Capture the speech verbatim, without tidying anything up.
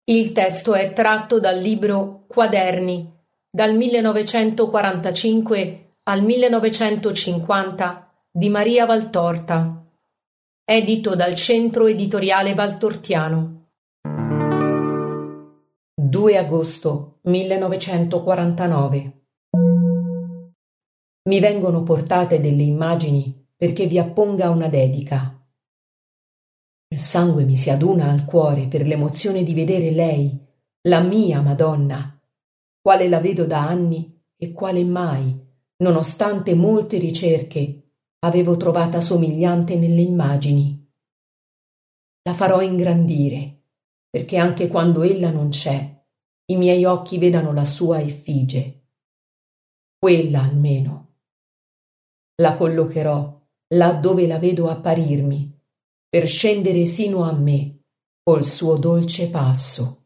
Il testo è tratto dal libro Quaderni, dal millenovecentoquarantacinque al millenovecentocinquanta di Maria Valtorta, edito dal Centro Editoriale Valtortiano. due agosto millenovecentoquarantanove. Mi vengono portate delle immagini perché vi apponga una dedica. Il sangue mi si aduna al cuore per l'emozione di vedere lei, la mia Madonna, quale la vedo da anni e quale mai, nonostante molte ricerche, avevo trovata somigliante nelle immagini. La farò ingrandire, perché anche quando ella non c'è, i miei occhi vedano la sua effigie. Quella almeno. La collocherò là dove la vedo apparirmi, per scendere sino a me col suo dolce passo.